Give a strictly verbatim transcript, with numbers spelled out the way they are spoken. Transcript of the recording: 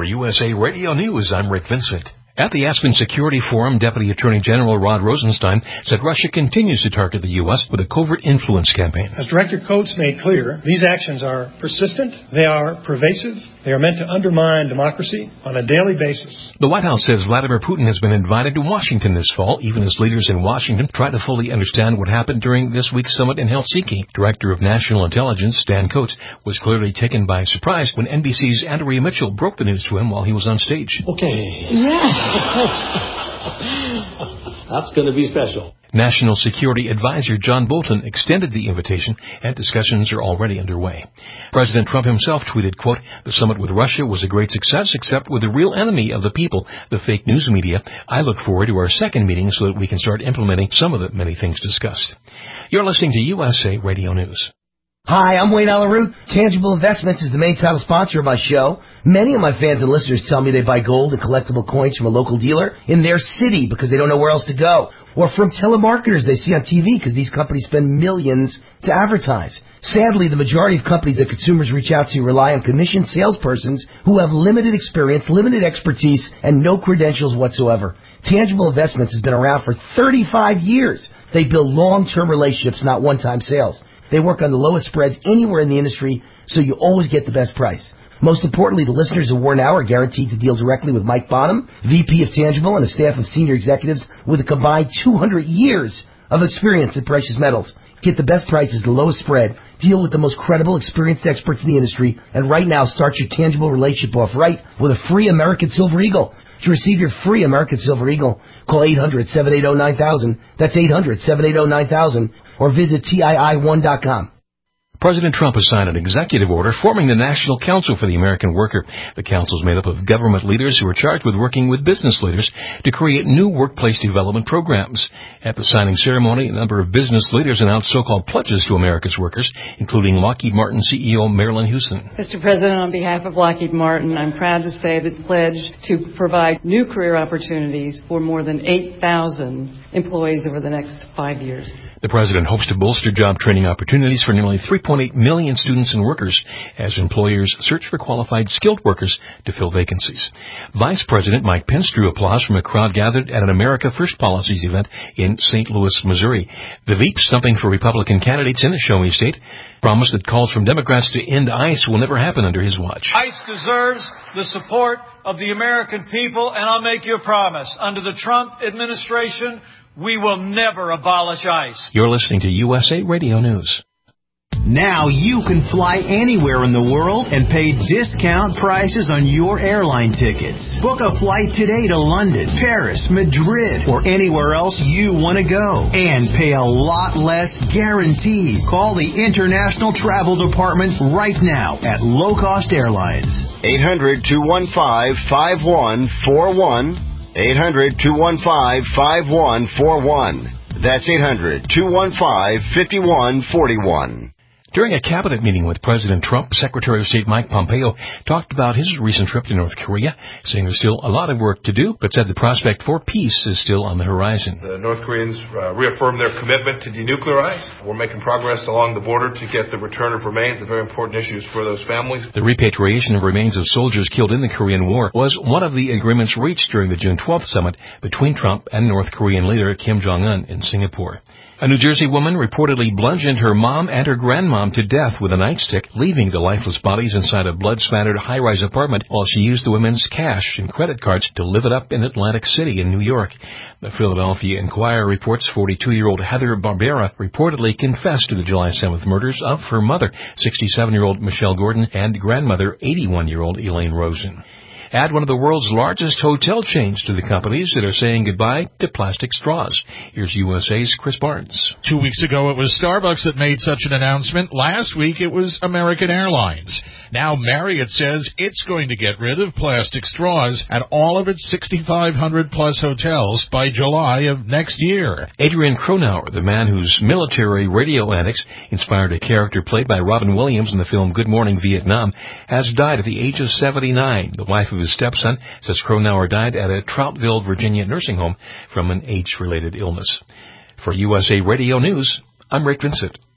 For U S A Radio News, I'm Rick Vincent. At the Aspen Security Forum, Deputy Attorney General Rod Rosenstein said Russia continues to target the U S with a covert influence campaign. As Director Coates made clear, these actions are persistent, they are pervasive, they are meant to undermine democracy on a daily basis. The White House says Vladimir Putin has been invited to Washington this fall, even as leaders in Washington try to fully understand what happened during this week's summit in Helsinki. Director of National Intelligence, Dan Coates, was clearly taken by surprise when N B C's Andrea Mitchell broke the news to him while he was on stage. Okay. Yeah. That's going to be special. National Security Advisor John Bolton extended the invitation, and discussions are already underway. President Trump himself tweeted, quote, "The summit with Russia was a great success, except with the real enemy of the people, the fake news media. I look forward to our second meeting so that we can start implementing some of the many things discussed." You're listening to U S A Radio News. Hi, I'm Wayne Alaroot. Tangible Investments is the main title sponsor of my show. Many of my fans and listeners tell me they buy gold and collectible coins from a local dealer in their city because they don't know where else to go, or from telemarketers they see on T V because these companies spend millions to advertise. Sadly, the majority of companies that consumers reach out to rely on commissioned salespersons who have limited experience, limited expertise, and no credentials whatsoever. Tangible Investments has been around for thirty-five years. They build long-term relationships, not one-time sales. They work on the lowest spreads anywhere in the industry, so you always get the best price. Most importantly, the listeners of War Now are guaranteed to deal directly with Mike Bonham, V P of Tangible, and a staff of senior executives with a combined two hundred years of experience in precious metals. Get the best prices, the lowest spread, deal with the most credible, experienced experts in the industry, and right now start your Tangible relationship off right with a free American Silver Eagle. To receive your free American Silver Eagle, call eight hundred, seven eight zero, nine thousand. That's eight hundred, seven eight zero, nine thousand. Or visit T I I one dot com. President Trump has signed an executive order forming the National Council for the American Worker. The council is made up of government leaders who are charged with working with business leaders to create new workplace development programs. At the signing ceremony, a number of business leaders announced so-called pledges to America's workers, including Lockheed Martin C E O Marilyn Houston. Mister President, on behalf of Lockheed Martin, I'm proud to say the pledge to provide new career opportunities for more than eight thousand employees over the next five years. The president hopes to bolster job training opportunities for nearly three point eight million students and workers as employers search for qualified skilled workers to fill vacancies. Vice President Mike Pence drew applause from a crowd gathered at an America First Policies event in Saint Louis, Missouri. The V P stumping for Republican candidates in the Show Me State promised that calls from Democrats to end ICE will never happen under his watch. ICE deserves the support of the American people, and I'll make you a promise. Under the Trump administration, we will never abolish ICE. You're listening to U S A Radio News. Now you can fly anywhere in the world and pay discount prices on your airline tickets. Book a flight today to London, Paris, Madrid, or anywhere else you want to go. And pay a lot less guaranteed. Call the International Travel Department right now at Low Cost Airlines. eight hundred, two one five, five one four one. eight hundred, two one five, five one four one. That's eight hundred, two one five, five one four one. During a cabinet meeting with President Trump, Secretary of State Mike Pompeo talked about his recent trip to North Korea, saying there's still a lot of work to do, but said the prospect for peace is still on the horizon. The North Koreans uh, reaffirmed their commitment to denuclearize. We're making progress along the border to get the return of remains, the very important issues for those families. The repatriation of remains of soldiers killed in the Korean War was one of the agreements reached during the June twelfth summit between Trump and North Korean leader Kim Jong-un in Singapore. A New Jersey woman reportedly bludgeoned her mom and her grandmom to death with a nightstick, leaving the lifeless bodies inside a blood-spattered high-rise apartment while she used the women's cash and credit cards to live it up in Atlantic City in New York. The Philadelphia Inquirer reports forty-two-year-old Heather Barbera reportedly confessed to the July seventh murders of her mother, sixty-seven-year-old Michelle Gordon, and grandmother, eighty-one-year-old Elaine Rosen. Add one of the world's largest hotel chains to the companies that are saying goodbye to plastic straws. Here's U S A's Chris Barnes. Two weeks ago, it was Starbucks that made such an announcement. Last week, it was American Airlines. Now Marriott says it's going to get rid of plastic straws at all of its sixty-five hundred plus hotels by July of next year. Adrian Cronauer, the man whose military radio antics inspired a character played by Robin Williams in the film Good Morning Vietnam, has died at the age of seventy-nine. The wife of his stepson says Cronauer died at a Troutville, Virginia nursing home from an age-related illness. For U S A Radio News, I'm Rick Vincent.